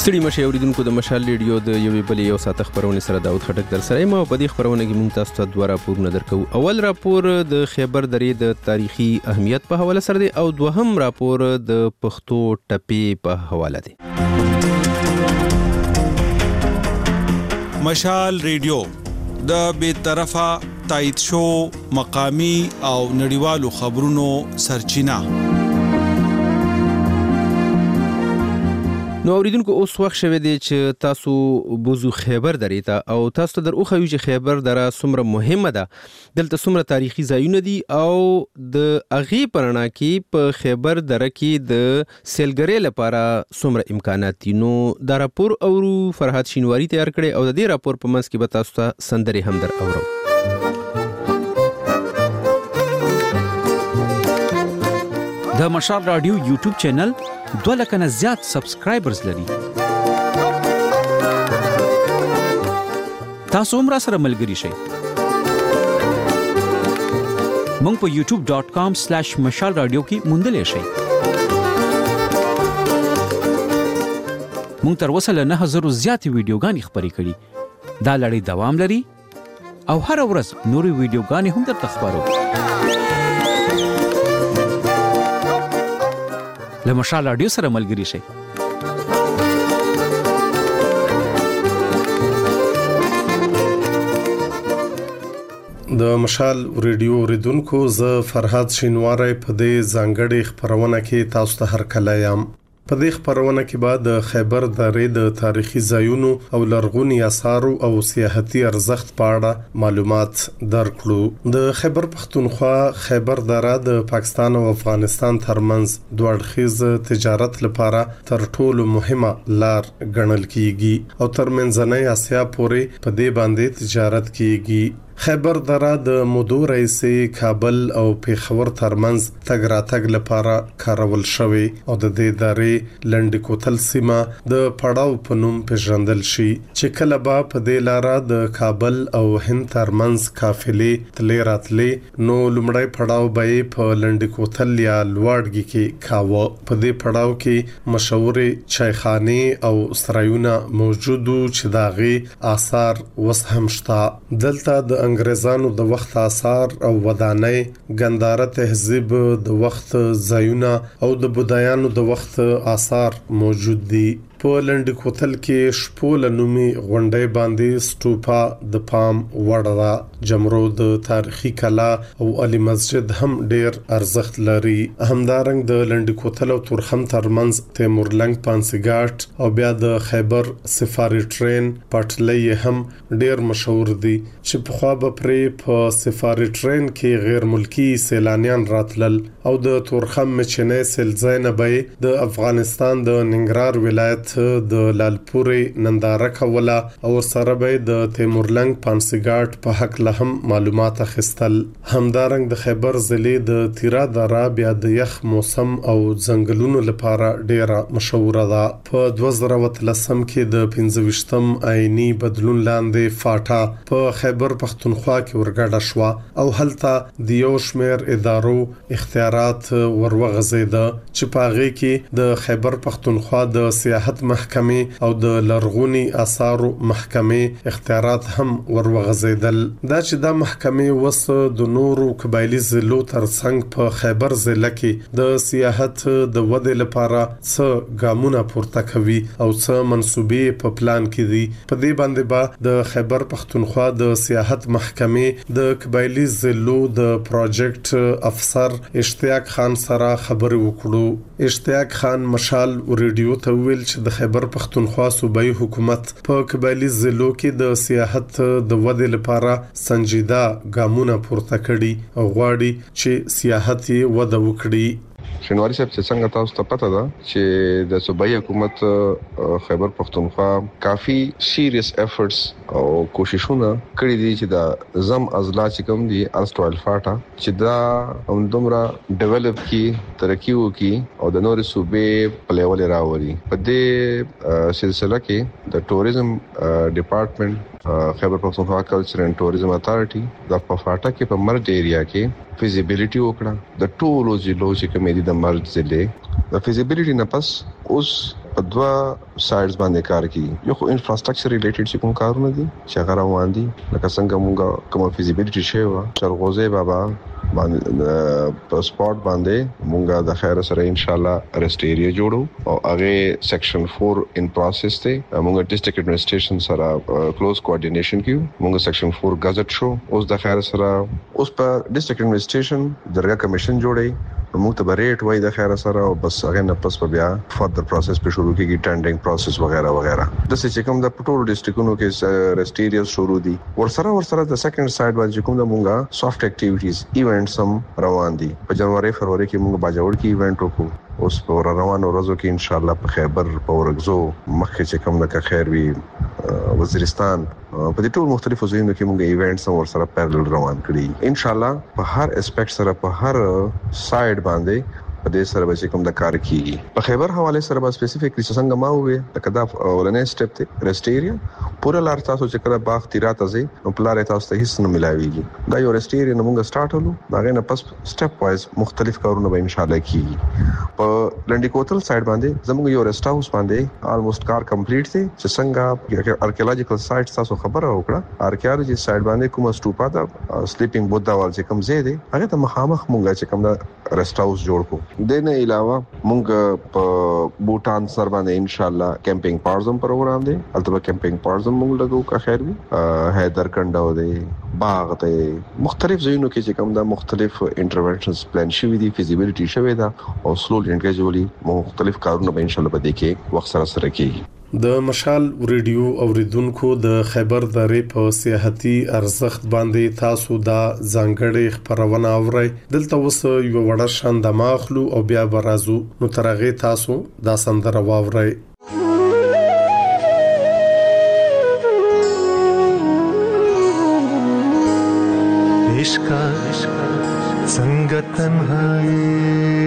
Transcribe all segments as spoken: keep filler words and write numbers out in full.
ستړي مشه اوریدونکو د مشال ریډیو د یوې بلې یو ساعت خبرونه سره داود خټک در سره ما په دې خبرونه کې مونږ تاسو ته دوه راپورونه درکو. اول راپور د خیبر درې د تاریخي اهمیت په حواله سره دی او دوهم راپور د پښتو ټپې په حواله دی. مشال ریډیو د بې طرفه تایید شو مقامی او نړیوالو خبرونو سرچینه. نو اوریدونکو اوس وخت شوه دی چې تاسو بوزو خیبر درې ته او تاسو ته در اوخه یو چې خیبر دره څومره مهمه ده، دلته څومره تاریخي ځایونه دي او د اغي پرنا کې په خیبر دره کې د سیلګری لپاره څومره امکانات دي. نو دا راپور اورو فرحات شینواری تیار کړي او د دې راپور په منځ کې به تاسو ته سندري هم در اورم. د مشال رادیو یوټیوب چینل دوه لک نه زیات سبسکرایبرز لري. تاسو هم را سره ملګری شئ. مونږ په یوټیوب ډاٹ کام سلیش مشال رادیو کې موندلې شئ. مونږ تر اوسه له نه هزار زیاتې ویډیوګانې خپرې کړي. دا لړۍ دوام لري او هر ورځ نورې ویډیوګانې هم درته خپرو. له مشال رادیو سره ملګری شئ. د مشال ریډیو اوریدونکو زه فرحات شینواری په دې ځانګړي خبرونه کې تاسو ته هرکله یم. په دې خبرونه کې بعد د خیبر درې د تاریخي ځایونو او لرغونی آثار او سیاحتي ارزښت په اړه معلومات درکړو. د خیبر پښتونخوا خیبر دره د پاکستان او افغانستان ترمنځ دوه اړخیز تجارت لپاره تر ټولو مهمه لار ګڼل کیږي او تر منځنۍ اسیا پورې په دې باندې تجارت کیږي. خیبر دره د مودو رئیسي کابل او پیښور ترمنځ تګ راتګ لپاره کارول شوی او د دې درې لنډ کوتل سیمه د پړاو په نوم پیژندل شي چې کله به په دې لاره د کابل او هند ترمنځ قافلې تلې راتلې نو لومړی پړاو به په لنډ کوتل یا لوړګي کې کاوه. په دې پړاو کې مشهور چایخانه او سرایونه موجودو چې داغي آثار وس هم شته. دلته د انګريزانو د وخت آثار او ودانۍ، ګنداره تهذیب د وخت ځایونه او د بودایانو د وخت آثار موجود دي. په لنډ کوتل کې شپول نومي غونډې باندې سټوپا د پام وړه جمرو د تاریخي کلا او علي مسجد هم ډیر ارزښت لري. همدارنګ د لنډ کوتل او تورخم ترمنځ تیمورلنګ پانسیګاټ او بیا د خیبر سفاري ټرین پټلۍ هم ډیر مشهور دي چې په خوا به پرې په سفاري ټرین کې غیر ملکی سیلانیان راتلل او د تورخم مچنه سلزاینه به د افغانستان د ننګرهار ولایت د لالپوري ننداره کوله او سره به د تیمورلنګ پانسیګاټ په حق له هم معلومات اخیستل. همدارنګ د خیبر ضلع د تیرا دره بیا د یخ موسم او ځنګلونو لپاره ډیره مشهور ده. په دوه زره وتلسم کې د پنځه ویشتم آئینی بدلون لاندې فاټا په خیبر پښتونخوا کې ورګډه شو او هلته د یو شمیر ادارو اختیارات وروغځیده چې په هغه کې د خیبر پښتونخوا د سیاحت محکمې او د لرغونی آثار محکمې اختیارات هم وروغځیدل. دا چې د محکمې وس د نورو قبایلی ضلعو ترڅنګ په خیبر ضلع کې د سیاحت د ودې لپاره څه ګامونه پورته کوي او څه منسوبې په پلان کې دي. په دې باندې با د خیبر پښتونخوا د سیاحت محکمې د قبایلی ضلعو د پروجیکټ افسر اشتیاق خان سره خبرې وکړو. اشتیاق خان مشال ریډیو ته ویل چې د خیبر پښتونخوا صوبایي حکومت په قبایلی ضلعو کې د سیاحت د ودې لپاره سنجیده ګامونه پورته کړي او غواړي چې سیاحت یې وده وکړي. شینواری صاحب چې څنګه تاسو ته پته ده چې د صوبایي حکومت خیبر پښتونخوا کافي سیریس افورټس او کوششونه کړې دي چې دا زم ازلا چې کوم دي ارسټوال فاټا چې دا همدومره ډیولپ کی ترقی وکي او د نور صوبې په لیول راوړي. په دې سلسله کې د ټوریزم ډپارټمنټ خیبر پښتونخوا کلچر اینڈ ټوریزم اتھارټي د پفاټا کې په مرج ایریا کې feasibility وکړه. د ټولو ضلعو چې کومې دي د مرج ضلع د feasibility نه پس اوس په دوا سایډز باندې کار کوي. یو خو انفراستراکچر ریلیټډ چې کوم کارونه دي چې هغه روان دي، لکه څنګه مونږه کوم feasibility شی و چرغوزه بابا باندې په سپاټ باندې مونږه د خیر سره ان شاء الله ریسټ ایریا جوړو او هغه سیکشن فور ان پروسس ته مونږه ډیسټریکټ ایڈمنسټریشن سره کلوز کوارډینیشن کیو. مونږه سیکشن فور غزټ شو. اوس د خیر سره اوس په ډیسټریکټ ایڈمنسټریشن درګه کمیشن جوړي، موږ ته ریټ وای د خیر سره او بس هغه نه پس په بیا فردر پروسس په شروع کیږي، ټینډرینګ پروسس وغیرہ وغیرہ. د څه چې کوم د پټول ډیسټریکټونو کې ریسټ ایریاز شروع دي، ورسره ورسره د سیکنډ سایډ باندې کوم د مونږه سافټ اکټیویټیز ایونټس هم روان دي. په جنوري فروری کې مونږ باجوړ کې ایونټ وکړو. اوس په روانو ورځو کې ان شاء الله په خیبر په ورغزو مخکې چې کوم د خیر وی وزیرستان په دې ټول مختلفو ځایونو کې مونږ ایونټس هم ورسره پیرل روان کړی. ان شاء الله په هر اسپیکټ سره په هر سایډ باندې په دې سره به کوم د کار کیږي. په خیبر حواله سره به سپیسیفیکلی څنګه ما وې لکه دا ولنې سټپ ته ریسټ ایریا پورا لار تاسو چې کړه باغ تیرات ازي نو پلار تاسو ته هیڅ نه ملاويږي. دا یو ریسټ ایریا موږ سٹارټ ولو، دا غنه پس سټپ وایز مختلف کارونه به ان شاء الله کیږي. په لنډی کوتل سایډ باندې زموږ یو ریسټ هاوس باندې آلموست کار کمپلیټ دي چې څنګه آرکیولوژیکل سایټ تاسو خبره وکړه. آرکیولوژي سایډ باندې کوم سټوپا دا سلیپینګ بودا وال چې کوم زیاده هغه ته مخامخ مونږه چې کوم دا ریسټ هاوس جوړ کو. د نه علاوه مونږ په بوتان سر باندې ان شاء الله کیمپینګ پارزم پروګرام دی. البته کیمپینګ پارزم مونږ لګو کا خیر وي حیدر کنډو دی، باغ دی، مختلف ځایونو کې چې کوم دا مختلف انټرونشنز پلان شوی دي، feasibility شوی دا او سلولی اینڈ ګریجولی مختلف کارونه به ان شاء الله په دې کې وخت سره سره کیږي. د مشال ریډیو اوریدونکو د خیبر درې په سیاحتي ارزښت باندې تاسو دا ځانګړې خبرونه اورئ. دلته اوس یو وړه شاند ماخلو او بیا برازو نو ترغه تاسو دا سندره واورئ. عشق څنګه تنهایی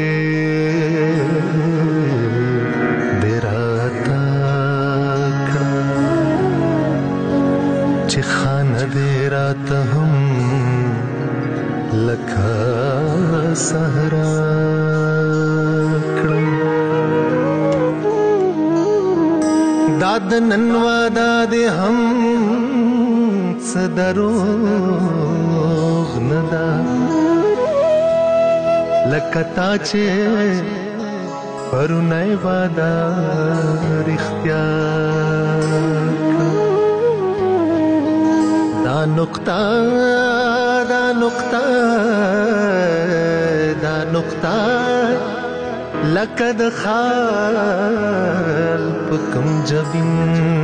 چې خانه دې راته هم لکه صحرا کړم. دا د نن واده دې هم څه دروغ نه ده، لکه تا چې پرونی واده رښتیا کړم. دا نقطه دا نقطه دا نقطه لکه د خال په کوم جبین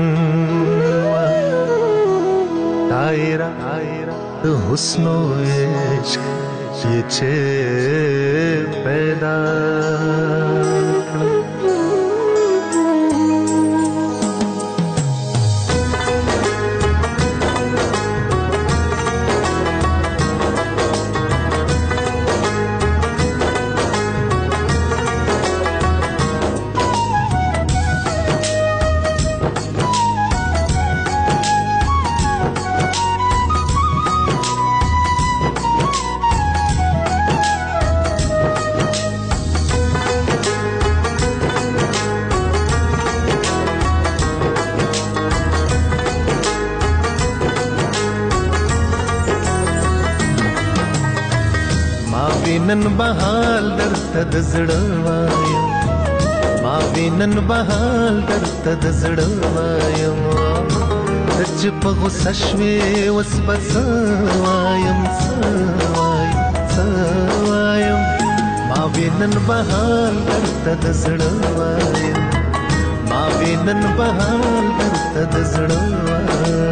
دایره د حسن و عشق یې چې پیدا نن بهال درته د زړه وایم، ما وینن بهال درته د زړه وایم. چې په غوسه شوې اوس به څه وایم څه وایم څه وایم. ما وینن بهال درته د زړه وایم، ما وینن بهال درته د زړه وایم.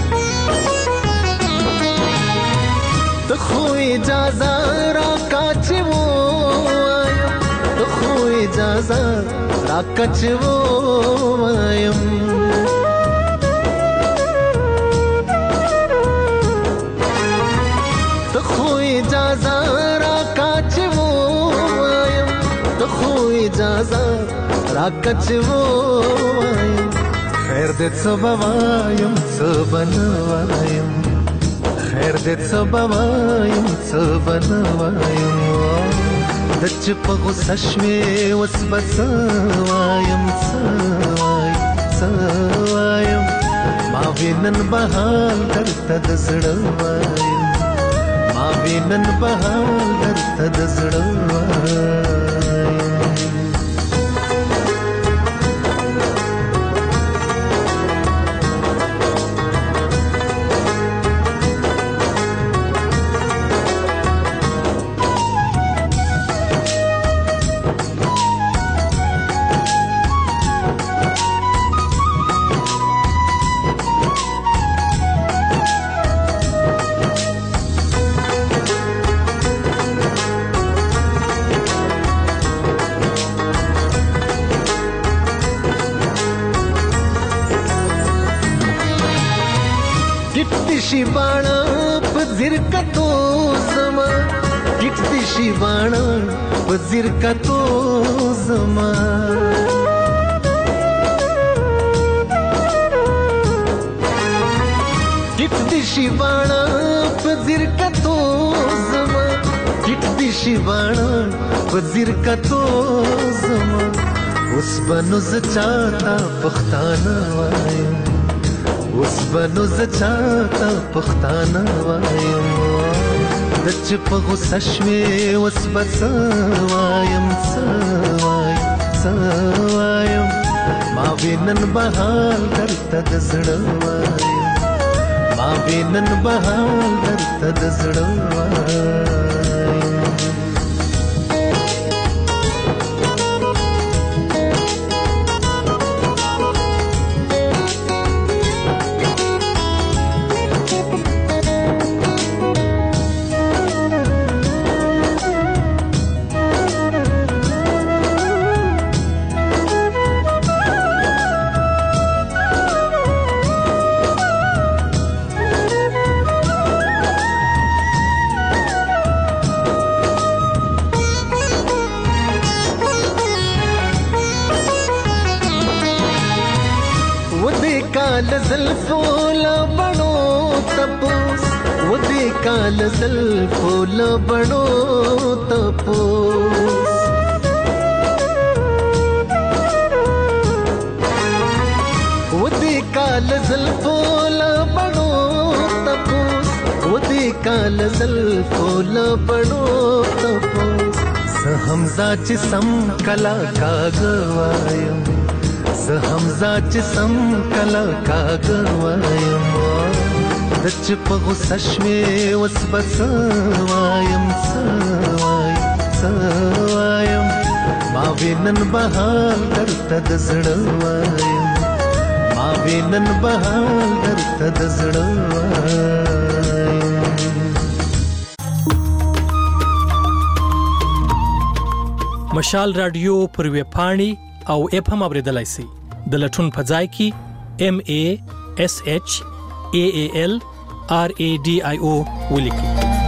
اجازه را کا چې اجازه راکچ وایم ته خو اجازه راکچ وایم ته خو اجازه راکچ وایم خیر دې څه بوایم څه بنوایم خیر دې څه بوایم څه بنوایم د چې په غوسه شوې اوس به څه وایم څه وایم څه وایم ما وینن به حال درته د زړه وایم ما وینن به حال درته د زړه وایم شي باڼه په زیرکتو زما ټیټ دي شي باڼه په زیرکتو زما ټیټ دي شي باڼه په زیرکتو زما ټیټ دي شي باڼه په زیرکتو زما اوس بنو ز چاته پښتانه وایم اوس بنو ز چاته پښتانه وایم د چې په غوسه شوې اوس به څه وایم څه وایم څه وایم ما وینن به حال درته د زړه وایم ما وینن به حال درته د زړه وایم زلفو لبنو تپوس و دې کال زلفو لبنو تپوس و دې کال زلفو لبنو تپوس و دې کال زلفو لبنو تپوس زه حمزه چې سم کلا کاغوایم زه حمزه چې سم کلا کاغه وایم د چې په غوسه شوې اوس به څه وایم څه وایم څه وایم ما وینن به حال درته د زړه وایم ما وینن به حال درته د زړه وایم مشال رادیو پر ویب پاڼې او اپ هم اوریدلای شئ د لټون په ځای کې ام ا اس اچ ا ا ال ار ا ډي آی او ولیکئ.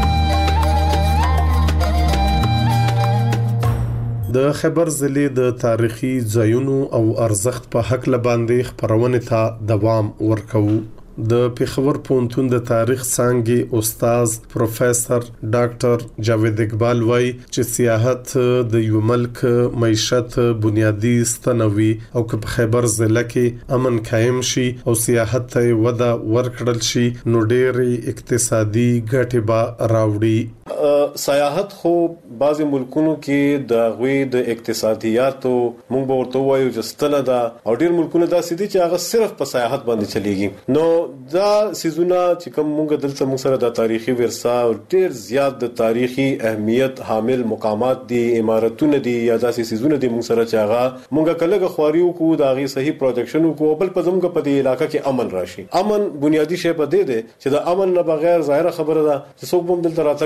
د خبر ضلع د تاریخي ځایونو او ارزښت په حق لباندې خبرونه ته دوام ورکوي. د پیښور پوهنتون د تاریخ څانګې استاد پروفیسور ډاکټر جاوید اقبال وایي چې سیاحت د یو ملک معیشت بنیادی ستنوي او که په خیبر ضلع کې امن قائم شي او سیاحت ته وده ورکړل شي نو ډېر اقتصادي ګټې به راوړي. سیاحت خو بعضی ملکونو کې د غوي د اقتصادیاتو مونږ به ورته وایو چې ستنه ده او ډېر ملکونه داسې دي چې هغه صرف په سیاحت باندې چلیږي. نو دا سيزونه چې کوم مونږ دلته مونږ سره د تاریخي ورثه او ډېر زیات د تاریخي اهمیت حامل مقامات دي، عمارتونه دي یا داسې سيزونه دي مونږ سره چې هغه مونږ کله غوړیو کو دا غي صحیح پروجیکشن کو بل په زموږ په دې علاقې کې امن راشي. امن بنیادی شی په دې ده چې د امن نه بغیر ظاهره خبره ده چې څوک هم دلته راتګ نه غواړي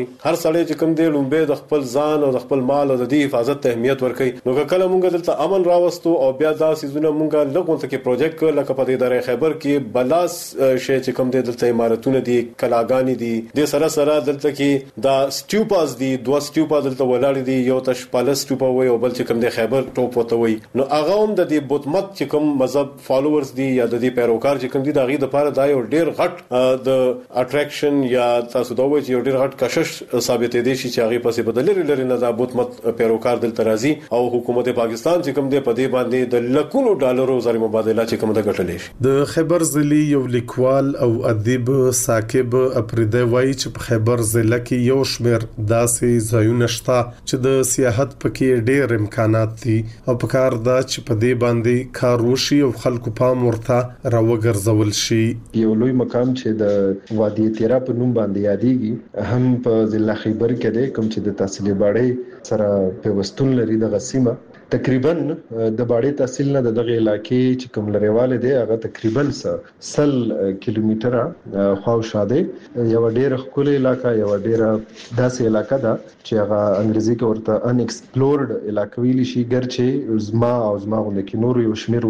غواړي. هر سړی چې کوم دی لومبه د خپل ځان او د خپل مال او د دې حفاظت ته اهمیت ورکړي. نو کله مونږ دلته امن راوستو او بیا دا سيزونه مونږه لګون ته کې پروجیکټ کړ لکه په دې دره خیبر کې بلاس شي چې کوم دی دلته عمارتونه دي کلاګانی دي د سره سره دلته کې دا سټیوپاز دي دوه سټیوپا دلته ولاړ دي یو تش پالس سټیوپا وي او بل چې کوم دی خیبر ټوپ وته وي. نو هغه هم د دې بوتمت چې کوم مذهب فالوورز دي یا د دې پیروکار چې کوم دي دا غي د لپاره دا یو ډیر غټ د اټریکشن یا تاسو دا وایي چې ډیر غټ کشش ثابت دي چې هغه پسې بدلې لري نه دا بوتمت پیروکار دلته راځي او حکومت پاکستان چې کوم دی په دې باندې د لکونو ډالرو زری مبادله چې کوم د غټلې شي. د خیبر ضلع یو لیکوال او ادیب ثاقب اپریده وایي چې په خیبر ضلع کې یو شمېر داسې ځایونه شته چې د سیاحت پکې ډېر امکانات دي او په کار دا چې په دې باندې کار وشي او خلکو پام ورته راوګرځول شي. یو لوی مقام چې د وادي تیرا په نوم باندې یادېږي هم په ضلع خیبر کې دی کوم چې د تحصیل باړې سره پیوستون لري د غسیمه تقریبا د باړې تحصیل نه دغه علاقې چې کوم لريواله دی هغه تقریبا سل کیلومتره خواوشاده یو ډېر ښکلې علاقہ یو ډېر داسې علاقہ ده چې هغه انګریزي کې ورته ان ایکسپلورډ علاقہ ویل شي ګرچې زما او زما غوښنه کې نور یو شمیر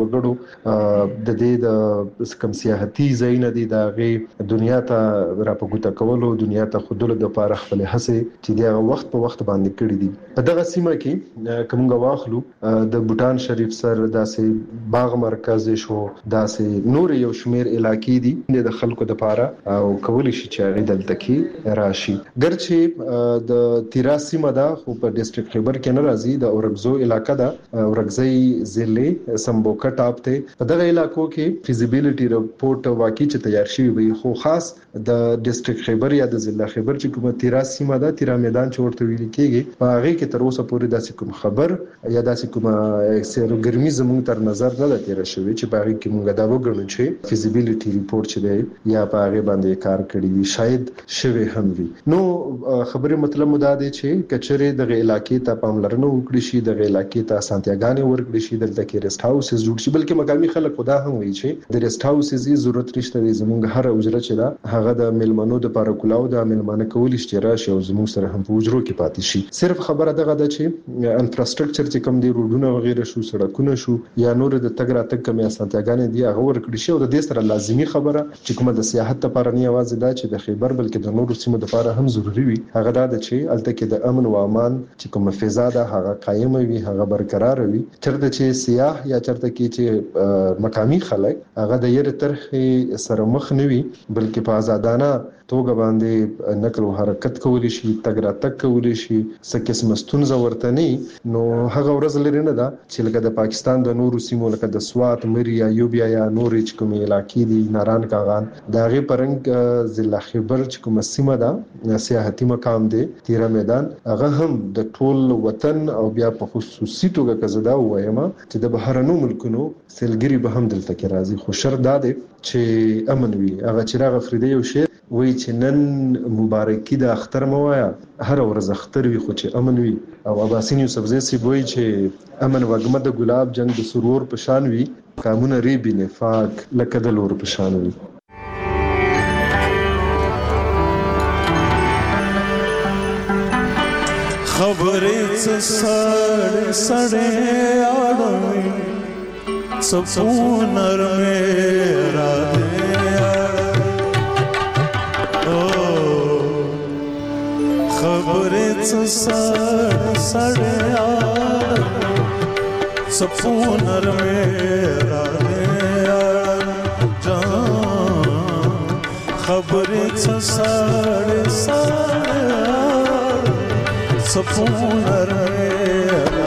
وګړو د دې د کم سیاحتي ځایونه دي د غي دنیا ته راپګوته کولو دنیا ته خودلو د لپاره خپل هڅه چې دغه وخت په وخت باندې کړی دي. په دغه سیمه کې کومه واخلو د بوتان شریف سر داسې باغ مرکز شو داسې نور یو شمیر علاقې دي د خلکو د لپاره او کولی شي چې هغه دلته کې راشي. ګرچې د تیرا سیمه ده خو په ډیسټریکټ خیبر کې نه راځي د اورګزو علاقہ ده اورګزي ضلع سمبوکا ټاپ ته په دغه علاقو کې feasibility رپورټ واقعي چې تیار شوی وي خو خاص د ډیسټریکټ خیبر یا د ضلع خیبر چې کومه تیرا سیمه ده تیرا میدان چې ورته ویل کېږي په هغه کې تر اوسه پورې داسې کوم خبر یا داسې کومه سیرو ګرمي زموږ تر نظر نه تیر شوی چې په هغه کې موږ دا وګڼو چې feasibility رپورټ چې دی یا په هغه باندې کار کړی وي شاید شوی هم وي. نو خبره مطلب مو دا دی چې کچره د علاقې ته پاملرنه وکړي شي د علاقې ته سانتیاګانې ورکړي شي دلته کې ریسټ هاوسز جوړ شي بلکې مقامي خلک خدا هم وایي چې د ریسټ هاوسز زیات رښتیا دی زموږ هر اجره چې دا هغه د ملمنو د لپاره کولاو د ملمنه کول اشتراک او زموږ سره هم په اجرو کې پاتې شي. صرف خبره دغه ده چې انفراستراکچر چې کوم دی روډونه وغیرہ شو سړکونه شو یا نور د تګ راتګ کمی اسانتیاګانې دی هغه ورکړي شي او د دې سره لازمی خبره چې کومه د سیاحت لپاره نه یوازې دا چې د خیبر بلکې د نورو سیمو لپاره هم ضروری وي هغه دا چې الته کې د امن او امان چې کومه فضا ده هغه قائم وي هغه برقرار وي چرته چې سیاح یا چرته کې چې مقامی خلک هغه د یره طرح سره مخ نه وي بلکې په آزادانه توګه باندې نقل او حرکت کولی شي تګ راتګ کولی شي څه قسم ستونزه ورته نه نو هغه ورځ لري نه ده چې لکه د پاکستان د نورو سیمو لکه د سوات مریا یوبیا یا نورې چې کومې علاقې دي ناران کاغان د هغې پرنګ ضلع خیبر چې کومه سیمه ده سیاحتي مقام دی تیرا میدان هغه هم د ټول وطن او بیا په خصوصي توګه که زه دا ووایم چې د بهرنو ملکونو سیلګري به هم دلته کې راځي خو شرط دا دی چې امن وي. هغه چراغ افریدی یو شعر وی چې نن مبارکي د اختر موایا هر ورځ اختر وي خو چې امن وي او اباسین یوسفزی سی وی چې امن وګمه د ګلاب جنگ د سرور په شان وي قانون ری بی نفاق لکه د لور په شان وي. خبرې څه سړې سړې اړوي سپونه مې را خبرې څه سړې سړې سپونه مې را جان خبرې څه سړې سړې سپونه مې را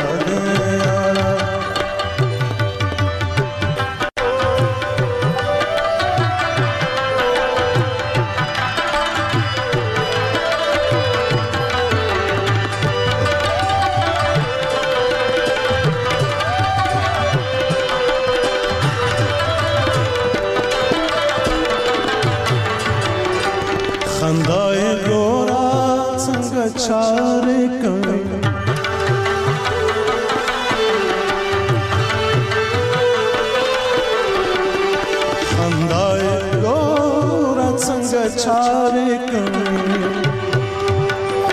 چارے کوي خندای ګور څنګه چارے کوي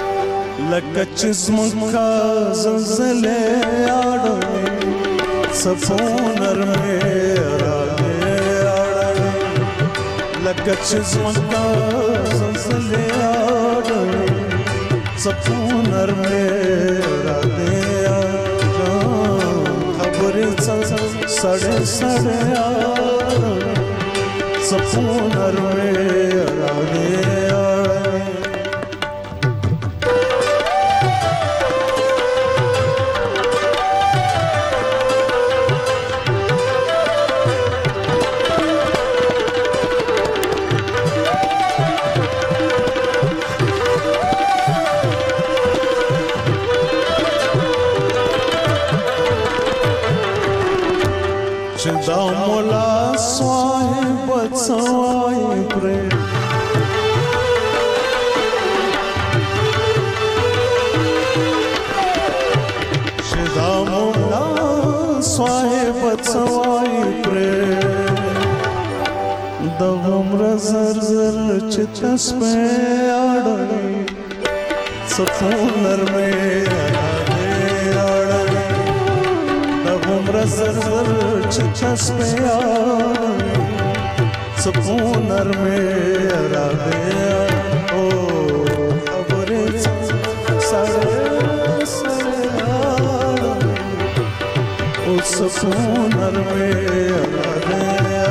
لکه چې زمکا زلزلې اړوي صفو نرمه راغې اړوي لکه چې زمکا زلزلې اړوي صفو نرمه راغې خبرې سړې سړې صفو نرمه راغې دا مولا صاحب سوای پر شدا مولا صاحب سوای پر د عمر زر زر چتس په اړړې صفو نرمه عمر زر زر چچس پہ آئی صفو نرمے راغے او خبریں سڑے سڑے آئی او صفو نرمے راغے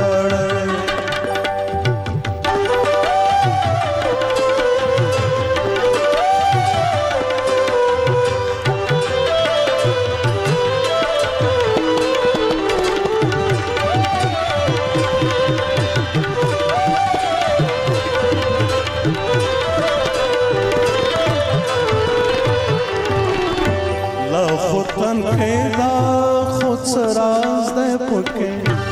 خودن پیدا خود سراز دے پکے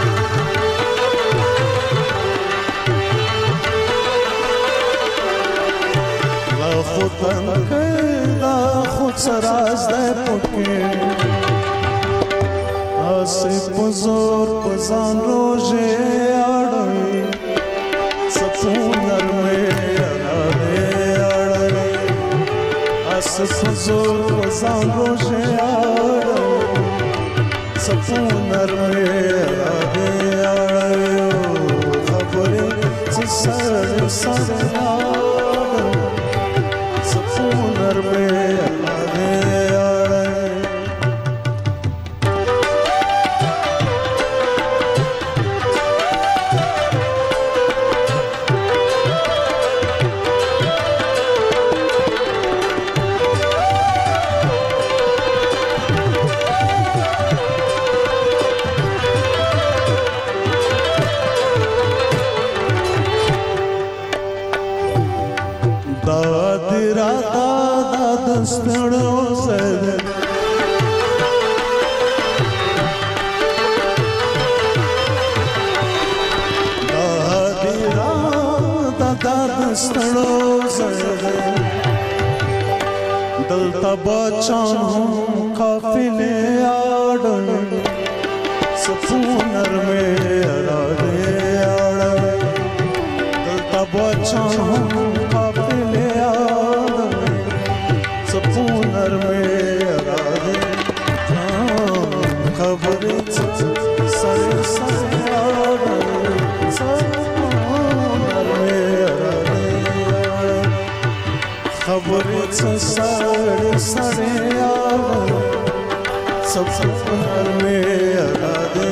لا خودن پیدا خود سراز دے پکے آسی پزور پزان روژے آڑوئی صفو نرمے آڑوئی آڑوئی آسی پزور پزان روژے آڑوئی صفو نرمے آڑوئی خبری سر سر آڑوئی صفو نرمے آڑوئی دادرا دادا دستړو زده دادرا دادا دستړو زده دلته بچان قافلې اړل صفو نرمه اړل دلته بچان صفو نرمے راگے خبریں سر سر آگے صفو نرمے راگے خبریں سر سر آگے صفو نرمے راگے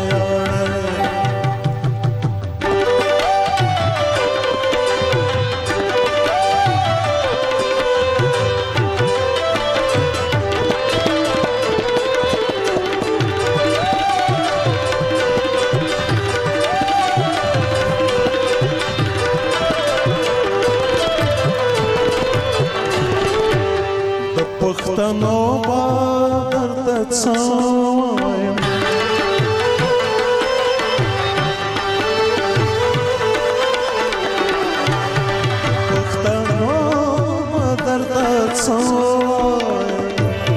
پښتنو بادر د څایم پښتنو بادر د څایم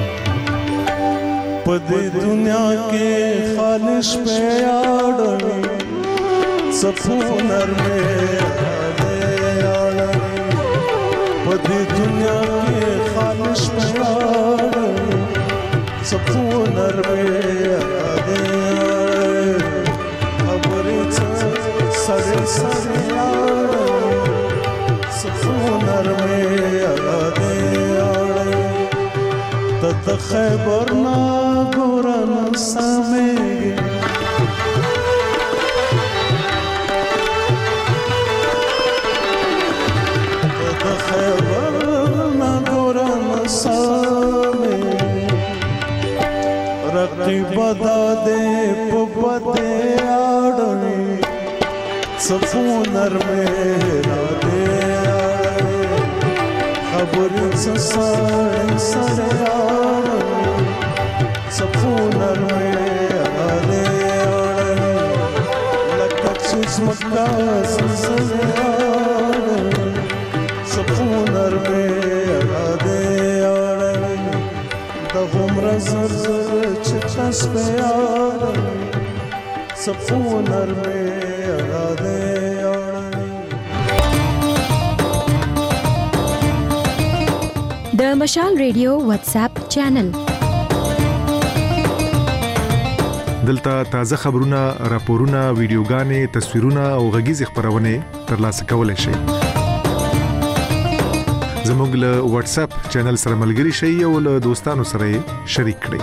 په دې دنیا کې خالص په اړوي صفو نرمه اړوي په دې دنیا کې خالص خالش پیاړې سپونه رمه یادې خبرې سره سره سپونه رمه یادې ته خیبر نا ګورن سمېږي ته خیبر نا ګورن سمېږي رقیب دادې په پته اړوي سفونر مې را دې خبر سره سره سفونر مې اړه لکه چې زمکا سره سفونر مې اړه د عمر زر زر چې تاس په اړه سفونر مې اړه د مشال ریډیو واتس اپ چینل دلته تازه خبرونه، راپورونه، ویډیوګانې، تصویرونه او غږیز خبرونه ترلاسه کولای شئ. زموږ له واتس اپ چینل سره ملګري شئ او له دوستانو سره شریک کړئ.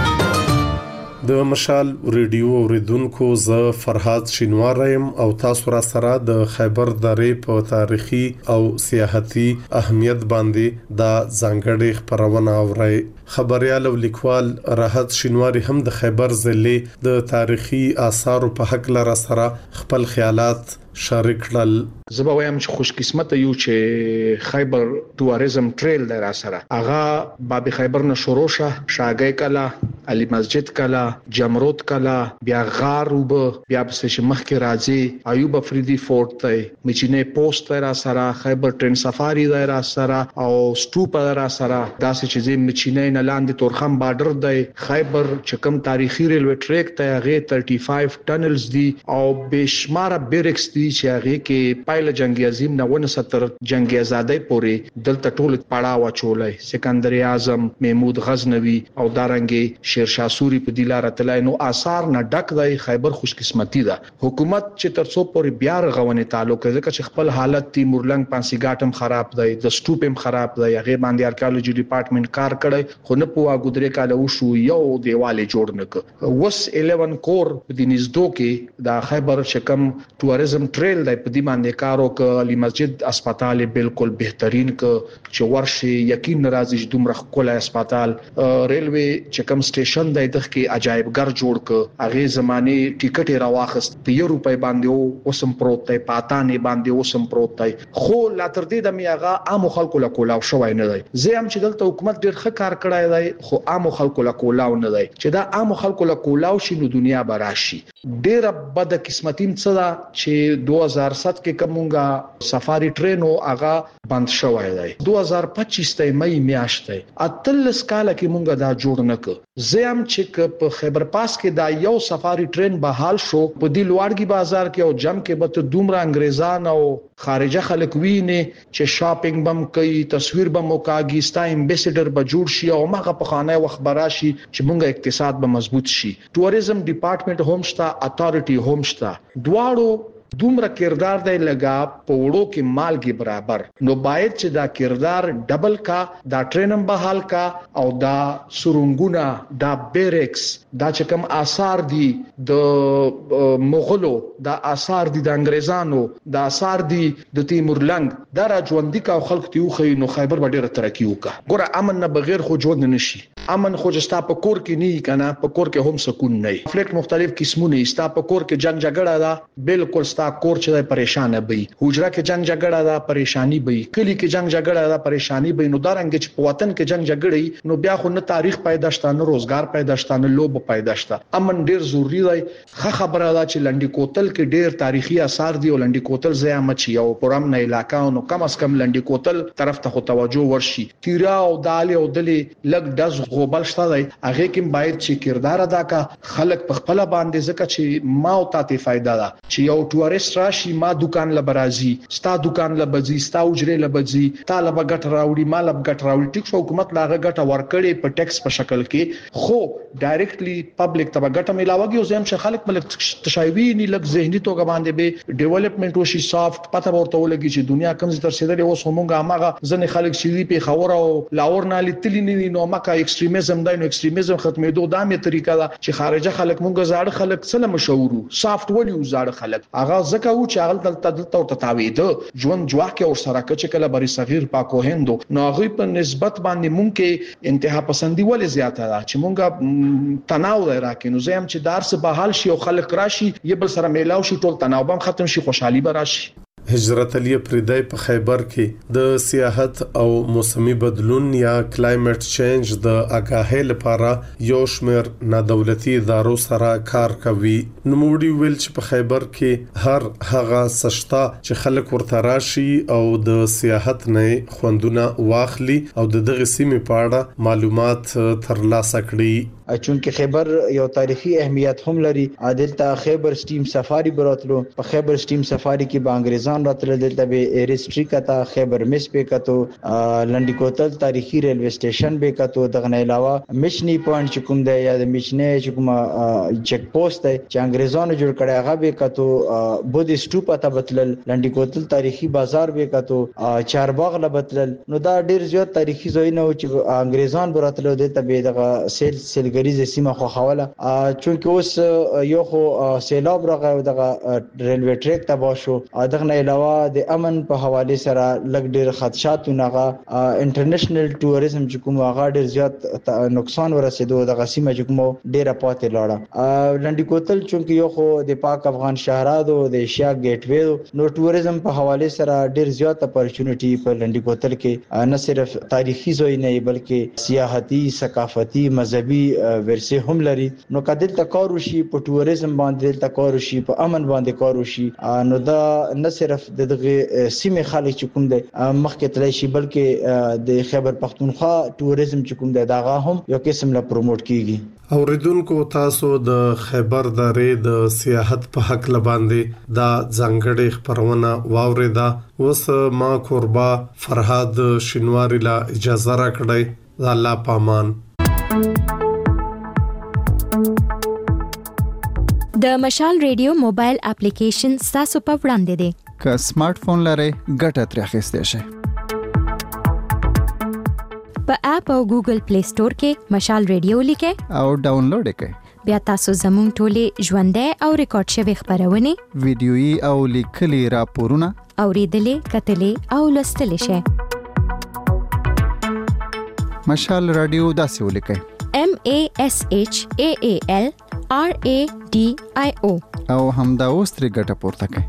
د مشال ریډیو اوریدونکو زه فرحات شینوارم او تاسو را سره د خیبر درې په تاریخي او سیاحتي اهمیت باندې دا ځانګړې خبرونه اورئ. خبريال او لیکوال راحت شینواری هم د خیبر ضلع د تاریخي آثار په حق لاره سره خپل خیالات شریک کړل. زه به وایم چې خوش قسمت یو چې خیبر ټوریزم ټریل د را سره اغا باب خیبر نه شروع شه شاګی کلا علي مسجد کلا جمرود کلا بیا غار وب بیا چې مخ کې راځي ایوب افریدي فورت ته مچینه پوسټ را سره خیبر ټرین سفاری د را سره او سټوپ را سره داسې چې مچینه نه لاندې تورخم بارډر دی خیبر چې کوم تاریخي ریلوی ټریک ته هغه پنځه ویشت ټنلز دي او بشماره بیرکس دي چې هغه کې پایله جنگ عظیم نه ونه ستر جنگ آزادۍ پورې دلته ټول پړاو چولای سکندر اعظم محمود غزنوي او دارنګي شیرشاه سوري په دلاره تلای نو آثار نه ډک دی خیبر خوش قسمتي ده حکومت چې ترڅو پورې بیا رغونې تعلق ځکه چې خپل حالت تیمورلنګ پانسیګاټم خراب دی د سټوپم خراب دی هغه باندې آرکیالوجي ډپارټمنټ کار کړی خو نه پوها ګذرې کاله وشو یو دیواله جوړ نک وس الیون کور د نږدې کې د خیبر شکم ټوریزم ټریل دی په دې باندې کارو ک علي مسجد هسپتال بالکل بهترین ک چې ورشي یقین ناراضي دومره کولای هسپتال ریلوی چکم سټیشن دی دغه کې عجایبګر جوړ ک هغه زمانه ټیکټ راواخست په یو روپۍ باندې اوسم پروت دی پاتانه باندې اوسم پروت دی خو لا تر دې د میغه عام خلکو لا کولاو شوی نه دی زه هم چې دلته حکومت ډیر ښه کار کړی دی خو عام خلکو لا کولاو نه دی چې دا عام خلکو لا کولاو شي نو دنیا براشي ډیر بد قسمتیم څه دا چې دوه هزار سات کې کومه سفاری ټرینو هغه بند شوی دی دوه هزار پچیس ته مې میاشت دی اتلس کال کې مونږه دا جوړ نک زم چې په خیبر پاس کې دا یو سفاری ټرین به حال شو په دی لوړګي بازار کې او جم کې به ته دومره انګريزان او خارجه خلک ویني چې شاپینګ بم کوي تصویر بم وکاږي ستا امبیسډر به جوړ شي او مغه په خانه وخت براشي چې مونږه اقتصاد به مضبوط شي ټوریزم ډپارټمنټ هومشتا اتارټي هومشتا دواړو دومره کردار دی لگا پوړو کې مالګي برابر نو باید چې دا کردار ډبل کا دا ټرینم بحال کا او دا سرونګونه دا بیرکس دا چې کوم آثار دي د مغولو دا آثار دي د انګريزانو دا آثار دي د تیمورلنګ دا را ژوندۍ کا خلک ته خو نو خیبر باندې ترقی وکړه ګوره امن نه بغیر خو ژوند نشي امن خو جستا په کور کې نه کنه په کور کې هم سکون نه فلیکټ مختلف قسمونه استا په کور کې جنگ جګړه دا بالکل ستا کور چې پریشان وي حجره کې جنگ جګړه دا پریشانی وي کلی کې جنگ جګړه دا پریشانی وي نو دارنګ چې په وطن کې جنگ جګړه نو بیا خو نه تاریخ پیدا شته نه روزګار پیدا شته نه لوب پیدا شته امن ډیر ضروری دی خه خبره ده چې لنډی کوتل کې ډیر تاریخي آثار دي او لنډی کوتل ځای مچي او پرم نه علاقہ نو کم از کم لنډی کوتل طرف ته خو توجه ورشي تیرا او دال او دلی لګ دز غوبل شته دی هغه کې باید چې کردار ادا کا خلک په خپل باندې ځکه چې ما او تاسو فائدہ ده چې یو ټورست راشي ما دکان لبرازي ستا دکان لبزي ستا اجره لبزي تا لب ګټ راوړي ما لب ګټ راوړي ټیک شو حکومت لاغه ګټه ورکړي په ټیکس په شکل کې خو ډایرکټلی پبلک ته ګټه ملاوي او زم چې خلک ملک تشایوي نه لګ ذهني توګه باندې به ډیولپمنٹ وشي سافت پته ورته ولګي چې دنیا کوم تر رسیدلې اوس همغه هغه ځنې خلک شي په خبر او لاور نه لتلی نه نو مکه ایکستریمیزم دای نو ایکستریمیزم ختمېدو د امه طریقه دا چې خارجه خلک مونږه زاړه خلک سره مشورو سافت ولی زاړه خلک هغه زکه و چې هغه دلته دلته ورته تاوید ژوند جواکه او سره کچ کله بری صغیر پاکو هندو نو هغه په نسبت باندې مونږه انتها پسندي ولې زیاته ده چې مونږه تناو راکې نو زم چې دار څه بحال شي او خلک راشي یبل سره میلاو شي ټول تناو بم ختم شي خوشحالي به راشي هجرت علی پردای په خیبر کې د سیاحت او موسمي بدلون یا کلایمټ چینج د اګاهه لپاره یو شمېر نادولتي ادارو سره کار کوي نوموړي ویل چې په خیبر کې هر هغه سشتا چې خلک ورته راشي او د سیاحت نه خوندونه واخلي او د دغه سیمې په اړه معلومات ترلاسه کړي چونکه خیبر یو تاریخي اهمیت هم لري عادل ته خیبر سټیم سفاری براتلو په خیبر سټیم سفاری کې به انګریزان راتل دلته به ایرستری کته خیبر مس په کتو لنډی کوتل تاریخي ریلوی سټیشن به کتو دغه نه علاوه مشنی پوینټ چې کوم دی یا د مشنه چې کوم چک پوسټ دی چې انګریزانو جوړ کړی هغه به کتو بودیستو پته بتلل لنډی کوتل تاریخي بازار به کتو چارباغ له بتلل نو دا ډیر زیات تاریخي ځای نه و چې انګریزان براتلو دلته به دغه سیل سیل غریزه سیمه خو حواله چونکه اوس یو خو سیلاب راغی دغه ریلوی ټریک تباه شو دغه نه علاوه د امن په حواله سره لګ ډیر خدشات نغه انټرنیشنل ټوریزم چې کوم هغه ډیر زیات نقصان ورسېدو دغه سیمه چې کوم ډیر پاتې لاړه لنډی کوتل چونکه یو خو د پاک افغان شهرادو د ایشیا ګیټ وی نو ټوریزم په حواله سره ډیر زیات اپورچونټی په لنډی کوتل کې نه صرف تاریخي ځای نه بلکې سیاحتي ثقافتي مذهبي ورسه هم لري نو کدل تکار وشي په ټوریزم باندې تکار وشي په امن باندې کار وشي نو دا نه صرف د دغه سیمه خلک چې کوم د مخکې تللی شي بلکې د خیبر پختونخوا ټوریزم چې کوم د داغه هم یو قسم لا پروموټ کیږي اوریدونکو تاسو د خیبر درې د سیاحت په حق لباندې دا ځانګړې خبرونه واوریدا اوس ما قربا فرهاد شینواری لا اجازه راکړی الله پامان د مشال ریډیو موبایل اپلیکیشن تاسو په وړاندې دی که سمارټ فون لرئ ګټه ترې اخیستی شئ په اپ او ګوګل پلی سٹور کې مشال ریډیو لیکئ او ډاونلوډ کړئ بیا تاسو زموږ ټولې ژوندۍ او ریکارډ شوی خبرونه ویډیويي او لیکلي راپورونه اوریدلې کتلې او لوستلې شئ مشال رادیو داسې ولیکئ M A S H A A L R A D I O او همدا اوس ترې ګټه پورته کړئ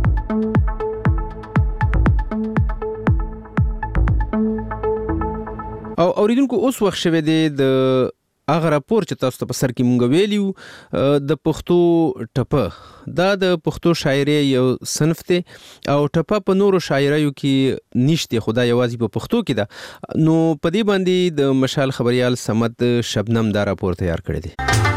او اوریدونکو اوس وخت شوه د اغه راپور چې تاسو ته په سر کې مونږ ویلیو د پښتو ټپه دا د پښتو شاعري یو صنف ته او ټپه په نورو شاعریو کې نشته خدای یوازې په پښتو کې ده نو په دې باندې د مشال خبريال سمت شبنم دا راپور تیار کړی دی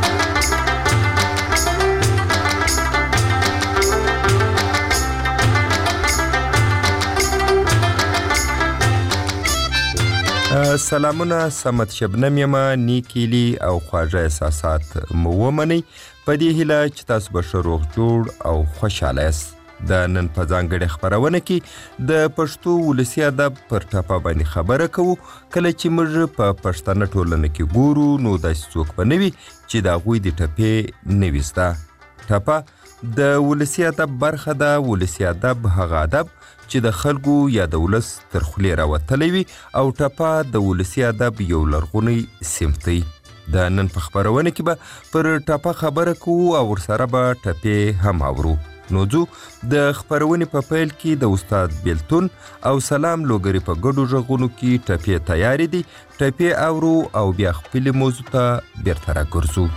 سلامونه سمت شبنم یما نیکیلی او خواږه احساسات مو ومني په دې هیله چې تاسو به ښه روغ جوړ او خوشاله یاست د نن په ځانګړې خبرونه کې د پښتو ولسي ادب پر ټپه باندې خبره کوو کله چې موږ په پښتنه ټولنه کې ګورو نو داسې څوک به نه وي چې د هغوی د ټپې نه وي زده ټپه د ولسي ادب برخه ده ولسي ادب هغه ادب چې د خلکو یا د ولس تر خولې راوتلی وي او ټپه د ولسي ادب یو لرغونی صنف دی د نن په خبرونه کې به پر ټپه خبره کوو او ورسره به ټپې هم اورو نو ځو د خبرونې په پیل کې د استاد بیلتون او سلام لوګري په ګډو غږونو کې ټپې تیارې دي ټپې اورو او بیا خپل موضوع ته بیرته راګرځو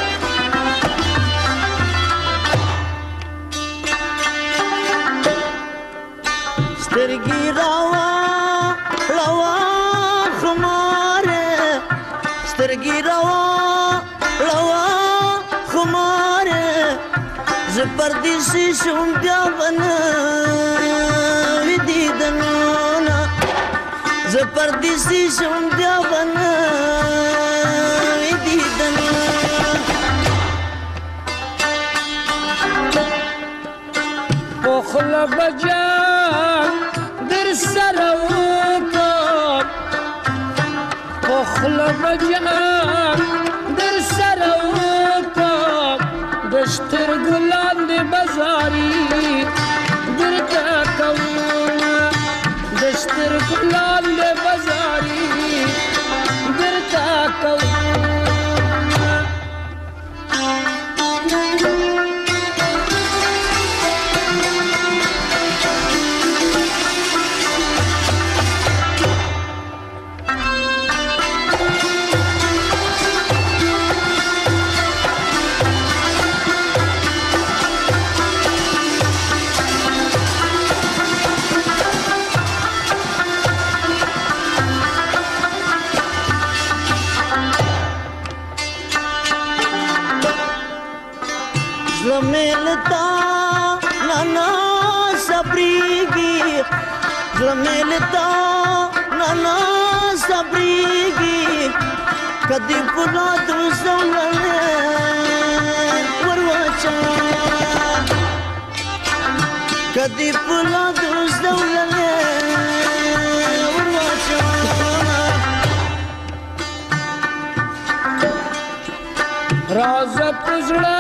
سترګې راوا راوا خماره سترګې راوا راوا خماره زپ پردیسی شوم بیا بنا دیدنونه زه پردیسی شوم بیا بنا دیدنونه پخله بجان در سره وکم پخله بجان در سره وکم دشتر گلان دی بازاری درته کوم دشتر گلان دی بازاری درته کوم زلمیلتا نانا صبریگی زلمیلتا نانا صبریگی کدی پلا دوزولنے ورواچا کدی پلا دوزولنے ورواچا راز پزڑا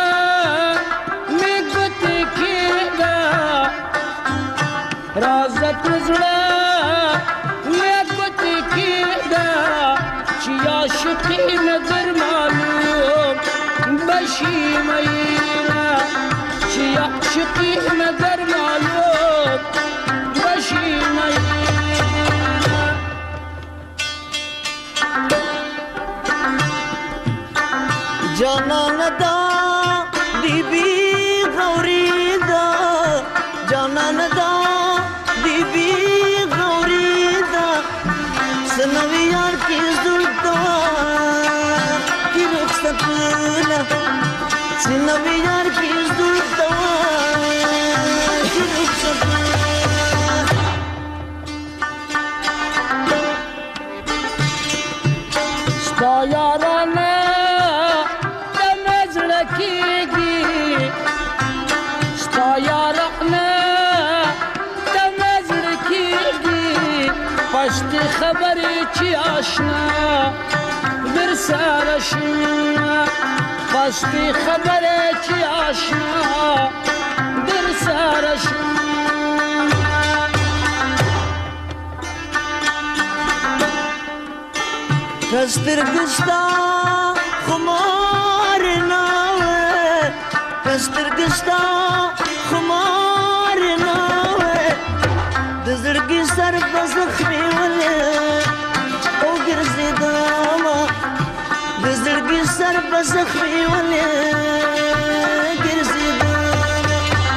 راز پزړه مې کوتې کېده چې عاشقي نظر معلوم بشي مینا چې عاشقي نظر معلوم بشي مینا جانان دا بیبي غوري دا جانان دا بیبی غوری دا سنوی یار کی زلطا کی رخصتنا سنوی یار کی زلطا کی رخصتنا ستا یارانا دمز لکیگی ستا یارانا پشت خبری چی آشنا در سرشنا پشت خبری چی آشنا در سرشنا کستر گستا خمار ناوه کستر گستا خمار ناوه دزرگی سر بزخمی ولی او گرزی داما دزرگی سر بزخمی ولی گرزی داما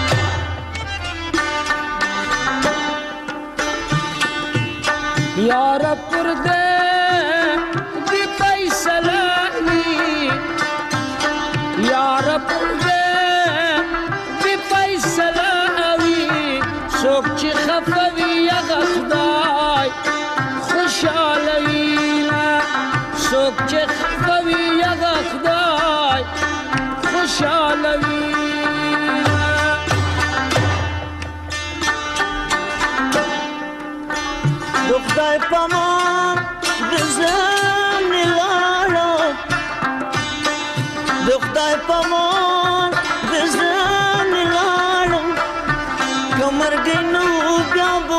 یارا پرده دی پیسلانی یارا پرده دی پیسلانی سوک چی خفوی یغا خدای خوشحالوینا سوک چی خفوی یغا خدای خوشحالوینا دو خدای پامان دزم نلارو دو خدای پامان دزم نلارو کمر گینو بیا بو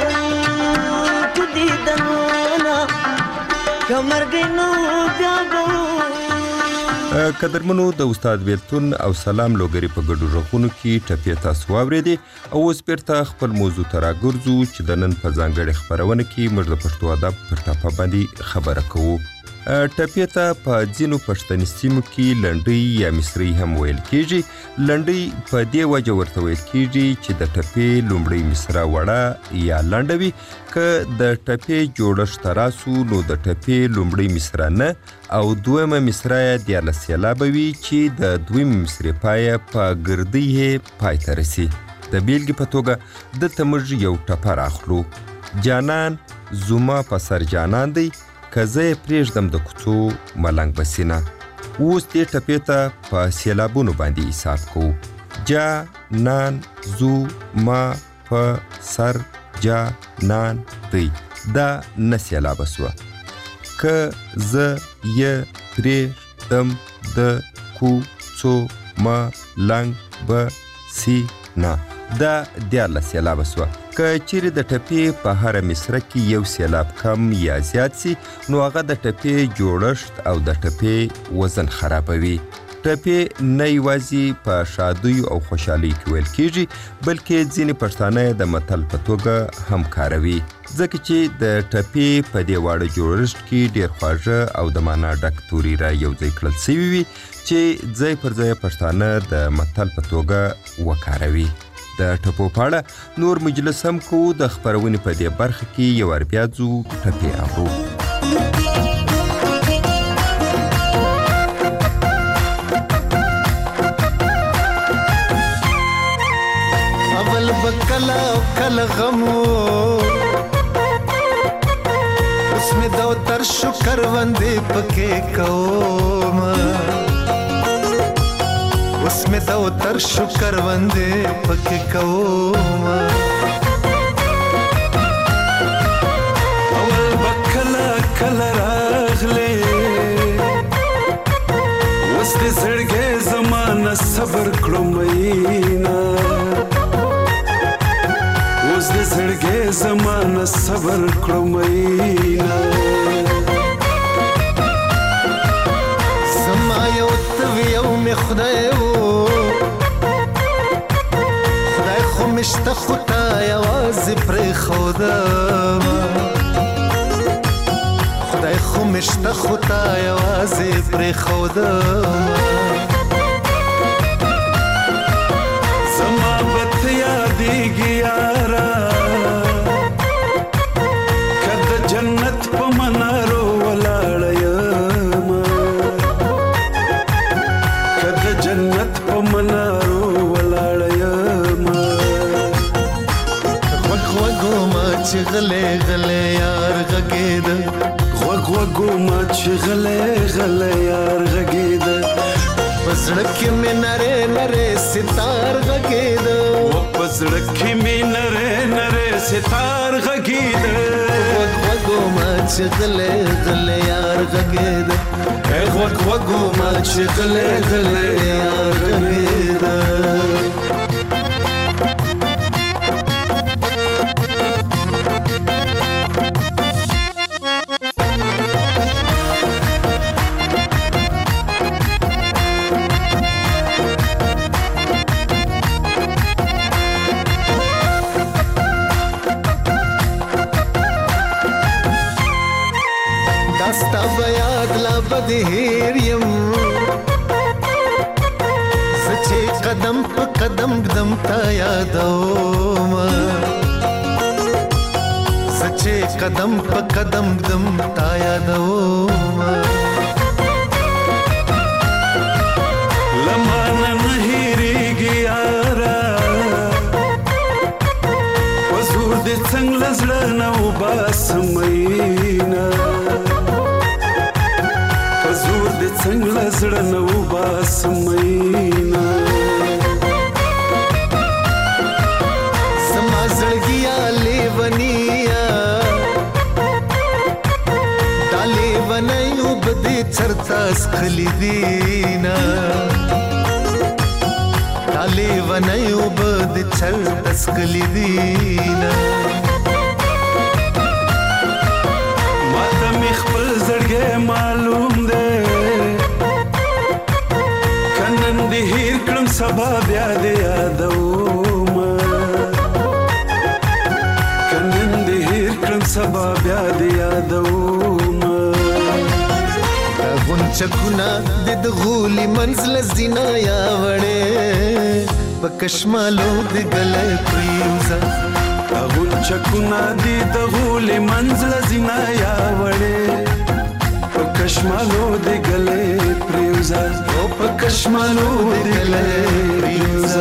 کدی دنونا کمر گینو بیا بو قدرمنو د استاد بیلتون او سلام لوګری په ګډو رغونو کې ټپې تاسو واورېدې او اوس بیرته خپل موضوع ته راګرځو چې د نن په ځانګړې خپرونه کې موږ د پښتو ادب پر ټاپه باندې خبره کوو. ټپې ته په ځینو پښتني سیمو کې لنډۍ یا مصرۍ هم ویل کېږي. لنډۍ په دې وجه ورته ویل کېږي چې د ټپې لومړۍ مصره وړه یا لنډه وي. که د ټپې جوړښت ته راسو نو د ټپې لومړۍ مصره نه او دویمه مصره یې دیارلس سېلابه وي چې د دویمې مصرې پایه په ګردۍ یې پای ته رسي. د بیلګې په توګه دلته موږ یو ټپه راخلو: جانان زما په سر جانان دی، که زه یې پرېږدم د کوڅو ملنګ بسینه. اوس دې ټپې ته په سېلابونو باندې حساب کوو: جانان زو ما په سر جانان دی، دا نه سېلابه سوه. که زه یې پرېږدم د کوڅو ملنګ بسینه، دا دیارلس سېلابه سوه. که چیرې د ټپې په هره مصره کې یو سېلاب کم یا زیات سي نو هغه د ټپې جوړښت او د ټپې وزن خرابوي. ټپې نه یوازې په شادیو او خوشحالۍ کې ویل کېږي بلکې ځینې پښتانه یې د متل په توګه هم کاروي، ځکه چې د ټپې په دې واړه جوړښت کې ډېر خواږه او د معنا ډک توري را یو ځای کړل سوي وي چې ځای پر ځای پښتانه د متل په توګه وکاروي. د ټپو په اړه نور مجلس هم کوو. د خپرونې په دې برخه کې یو وار بیا ځو ټپې اورو. اول بکلا کل غمو اس میں دو تر شکر وندے پکے کوم، اس میں دو تر شکر وندے پکے کوم. اول بکلا کل راغلے اس دے زړګې زمانہ صبر کړو مینا، اس دے زړګې زمانہ صبر کړو مینا. زما یو توی یو می خدای مشته خدا یوازې پرې خودم، خدای خو مشته خدا یوازې پرې خودم. زما بت یادېږي یارا که د جنت په منارو ولاړه یم، که د جنت په منارو ولاړه یم. چې غلې غلې یار غږېد، غوږ وږو ما چې غلې غلې یار غږېد. په زړه کې مې نرې نرې ستار غږېد، په زړه کې مې نرې نرې ستار غږېد. غوږ وږو ما چې غلې غلې یار غږېد، غوږ وږو ما چې غلې غلې یار غږېد. داستا بیاد لا بدهیر یم، سچے قدم پا قدم قدم تا یادوم، سچے قدم پا قدم قدم تا یادوم. لمانا نهیریگی یارا وزور دی څنګ لزړه نو باسمینا، زور دې څنګه لزړه نو باسمینا. زما زړګیا لیونیا دا لیونیو بدې چرتا سخلی دینا، دا لیونیو بدې چرتا سخلی دینا. ماته مې خپل زړګی معلوم دی، کنن دې هیر کړم سبا بیا دې یادوم، کنن دې هیر کړم سبا بیا دې یادوم. چکونه د غولي منزل زینا یا وړې پکشمالو د ګلې پریوزا اغون چکونه د غولي منزل زینا یا وړې پکشمالو د ګلې پریوزا او پکشمالو د ګلې پریوزا.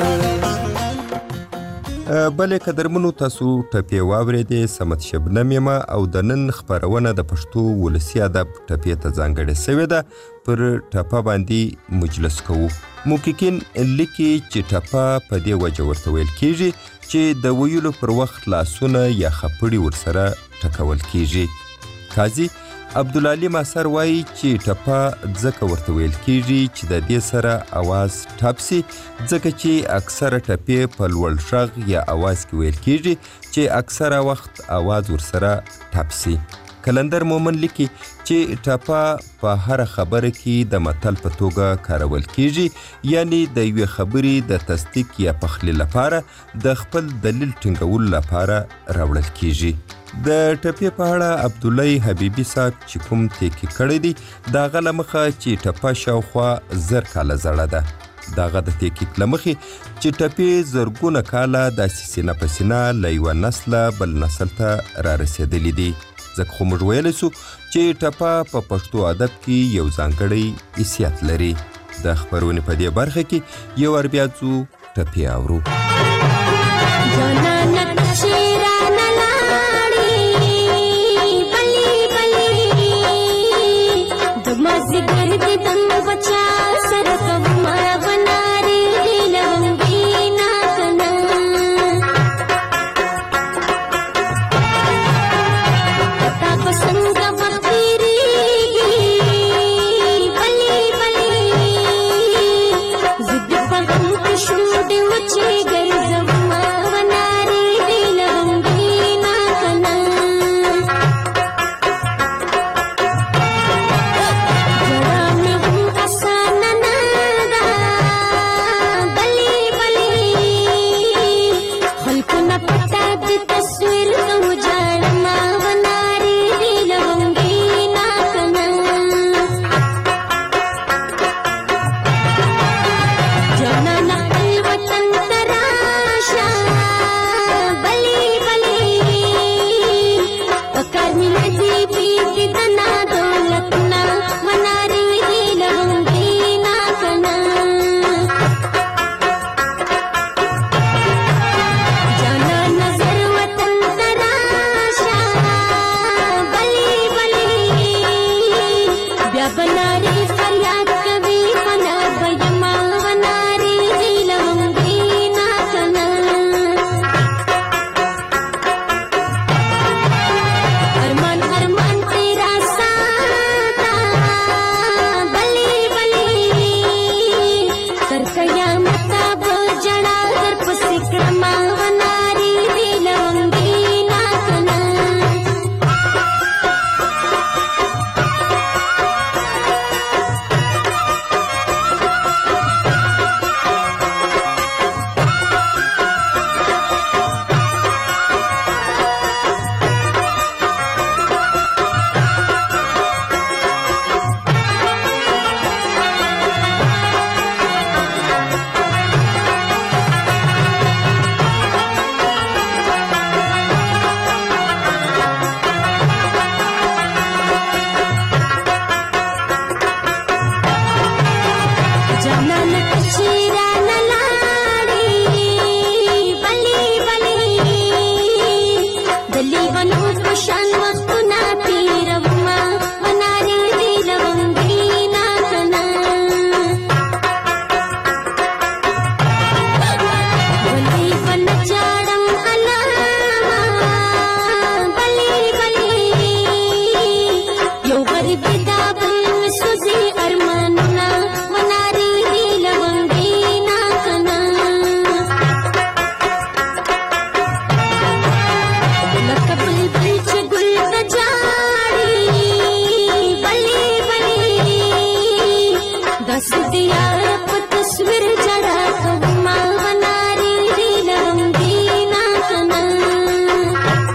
بلې قدرمنو تاسو ټپې واورېدې سمت شبنم یم او د نن خپرونه د پښتو ولسي ادب ټپې ته ځانګړې سوې ده. پر ټپه باندې مجلس کوو. محققین لیکي چې ټپه په دې وجه ورته ویل کېږي چې د ویلو پر وخت لاسونه یا خپړې ورسره ټکول کېږي. قاضي عبدالعلي ماسر وایي چې ټپه ځکه ورته ویل کېږي چې د دې سره اواز ټپ سي، ځکه چې اکثره ټپې په لوړ غږ یا اواز کې ویل کېږي چې اکثره وخت اواز ورسره ټپ سي. کلندر مومن لیکي چې ټپه په هر خبره کې د متل په توګه کارول کېږي، یعنی د یوې خبرې د تصدیق یا پخلي لپاره د خپل دلیل ټینګولو لپاره راوړل کېږي. د ټپې په اړه عبدالله حبیبي صاحب چې کوم تحقیق کړی دی د هغه له مخه چې ټپه شاوخوا زر کاله زړه ده. د هغه د تحقیق له مخې چې ټپې زرګونه کاله داسې سینه په سینه له یوه نسله بل نسل ته رارسېدلي دي. ځکه خو موږ ویلی سو چې ټپه په پښتو ادب کې یو ځانګړی حیثیت لري. د خپرونې په دې برخه کې یو ور بیا ځو ټپې اورو.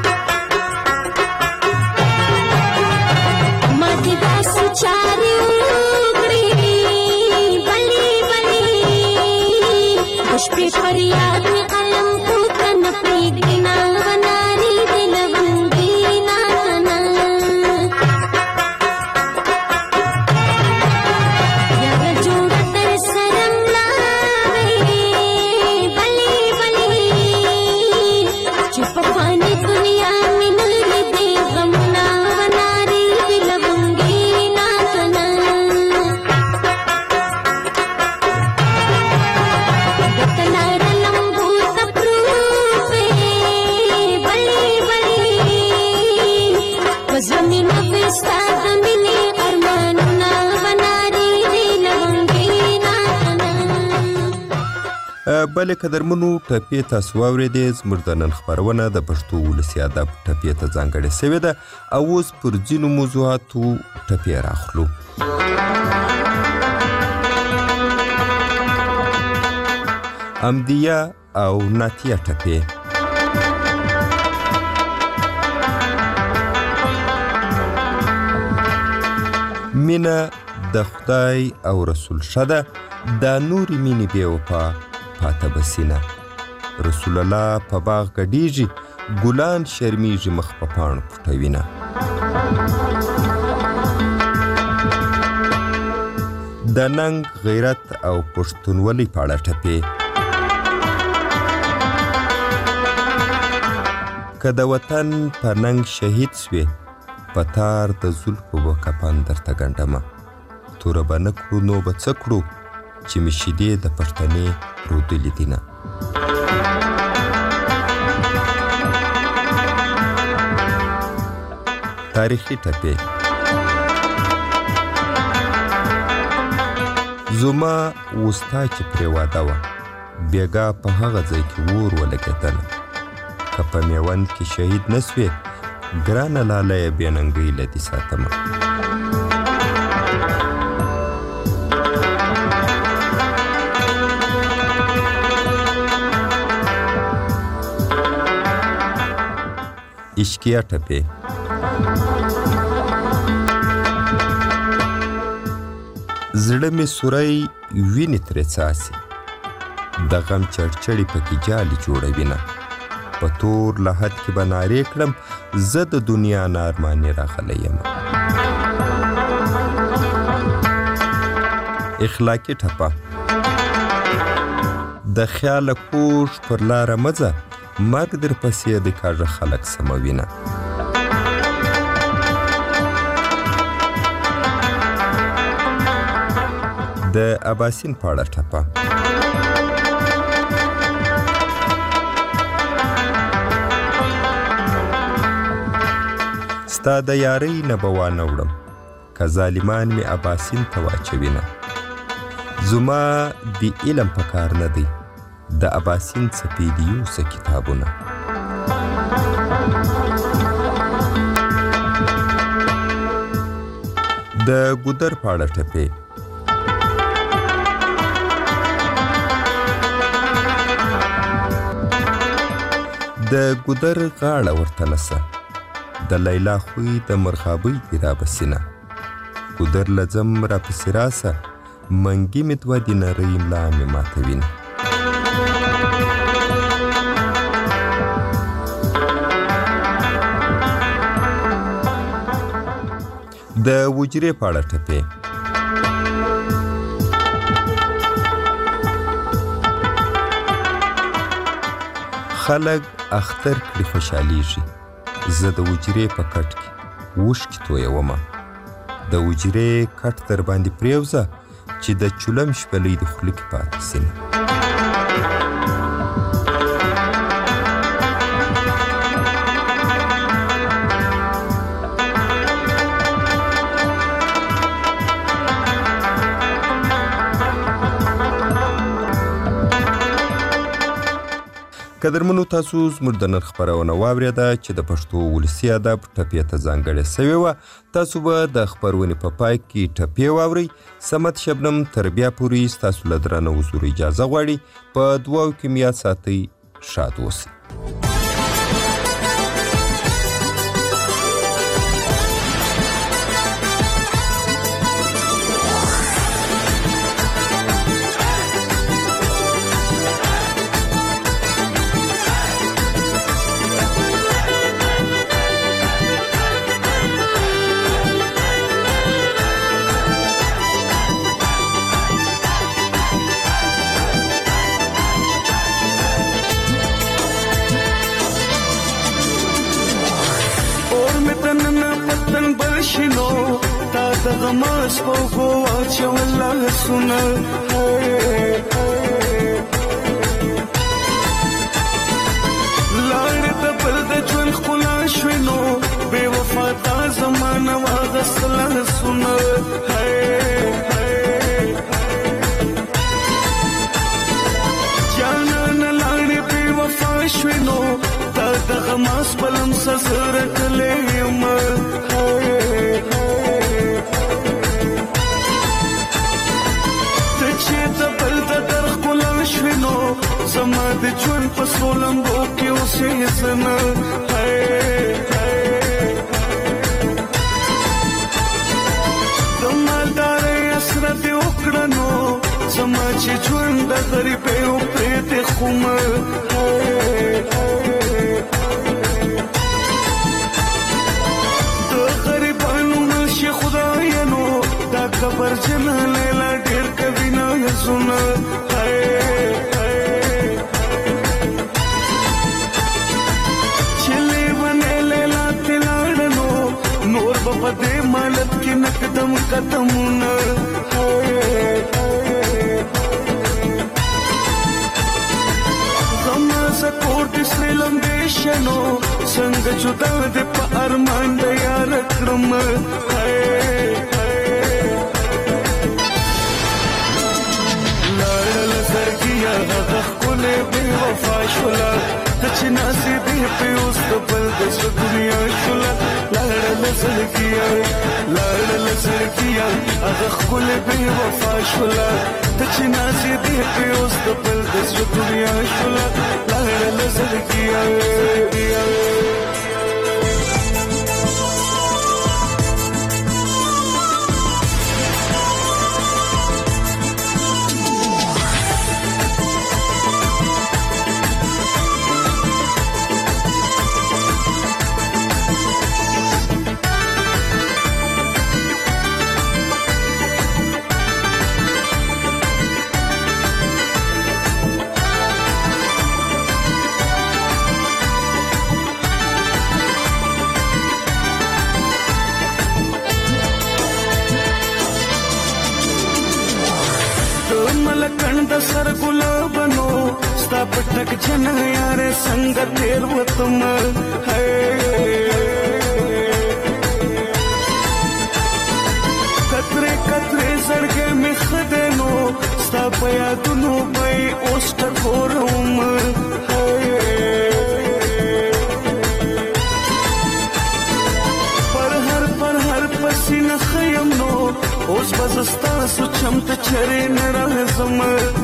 Charlie بلې قدرمنو ټپې تاسو واورېدې. زموږ د نن خپرونه د پښتو ولسي ادب ټپې ته ځانګړې سوې ده او اوس پر ځینو موضوعاتو ټپې راخلو. امدیه او ناتیه ټپې. مینه د خدای او رسول شده، دا نورې مینې بې وفا پاته بسینه. رسول الله په باغ ګډیږي، ګلان شرمیږي مخ په پاڼو پټوینه. د ننګ غیرت او پښتونولۍ په اړه ټپې. که د وطن په ننګ شهید سوې، په تار د زلفو به کفن درته ګنډمه. توره به نه کړو نو به څه کړو، چې مې شیدې د پښتنې رودلې دینه. تاریخي ټپې. زما وستا چې پرې واده وه، بېګا په هغه ځای کې اور ولګېدله. که په میوند کې شهید نه سوې، ګرانه لالیه بې ننګۍ له دې ساتمه. عشقیه ټپې. زړه مې سوری وینې ترې څاڅي، د غم چړچړې پکې جالې جوړوینه. په تور لحد کې به نارې کړم، زه د دنیا نارمانې راغلی یم. اخلاقي ټپه. د خیاله کوږ پر لاره مه ځه، مرګ در پسې د کاږه خلک سموینه. د اباسین په اړه ټپه. ستا د یارۍ نه به وانه وړم، که ظالمان مې اباسین ته واچوینه. زما د علم په کار نه دی، د اباسین څپې دي یوسه کتابونه. د ګودر په اړه ټپې. د ګودر غاړه ورته نسه، د لیلا خوی د مرغابۍ دی را بسینه. ګودر لځم را پسې راسه، منګي مې دوه د نرۍ ملا مې ماتوینه. د وجرې په اړه ټپې. خلک اختر کړي خوشحالیږي، زه د وجرې په کټ کې وشکې تویومه. د وجرې کټ در باندې پریوزه، چې د چولم شپلۍ د خوله کې پاتې سینه. قدرمنو تاسو زموږ د نن خپرونه واورېده چې د پښتو ولسي ادب ټپې ته ځانګړې سوې وه. تاسو به د خپرونې په پای کې ټپې واورئ. صمد شبنم تر بیا پورې ستاسو له درانه حضور اجازه غواړي. په دعاو کې مې یاد ساتئ. شاد اوسئ. غماس په ګوا چولا سونه لار د بل د ژوند خلا شنو بے وفا تا زمانه واغسل سونه جان دغه ماس پلم سسر کلې ما ته چې د بل د در خپل شوینو زما د ژوند په سولم بو کې اوسې زنه زما چې ژوند د غریبې او پرې خوم د غریبانو نشي خدای نو دا قبر جنا لیلا ډېر کوي نه زونه چلے ونه لیلا تلاړنو نور په دې مالت کې نقدم قدمونه کوټ سلم دیشنو څنګه جدا د په ارمان د یار کړم لاړل زرګیا د خپلې بې وفا شولا ته چې ناسې دې په اوس د بل د دنیا شولا لاړل زرګیا لاړل زرګیا د خپلې بې وفا شولا ته چې ناسې دې په اوس د بل د دنیا شولا لاړل زرګیا सर गुलाबनो स्ता पटक जन यारे संग तेर वतम है कतरे कतरे सड़के में खदेनो स्ता पया दुनो भाई ओस्ट कोरम है पर हर पर हर पसीना खयम नो ओस बजस्ता सुचमत चरे नरहजम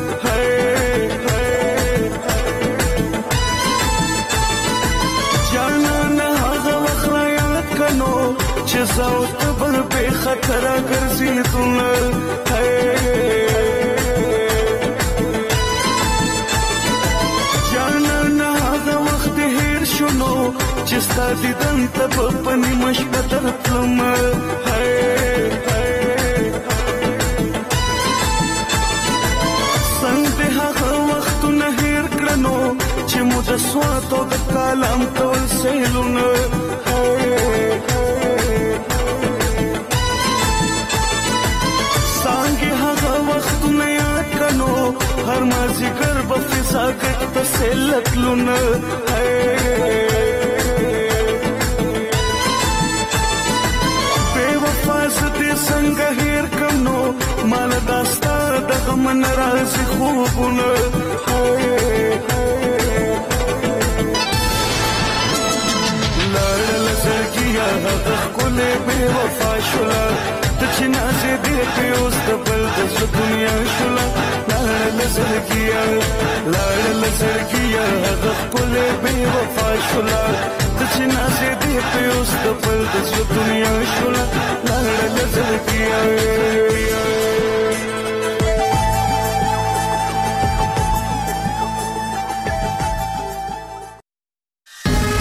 زاو تبر به خطر ګرځیدون جانا نه هغه وخت هیر شونو چې ستاسو دیدن ته په نیمه شپه درتلم څنګه هغه وخت نه هیر کړنو چې مو د سواتو د کلام ټول سیلونه हर माजी कर बफिसा कट सेलत लुन बेवफा सते संग हेर कनो माल दास्ता दग मन राज खूबुन लाल सरकिया दग कोले बेवफा शुला तचना से दे पे उस दबल दस दुनिया शुला लाल सरकिया लाल सरकिया दग कोले बेवफा शुला तचना से दे पे उस दबल दस दुनिया शुला लाल सरकिया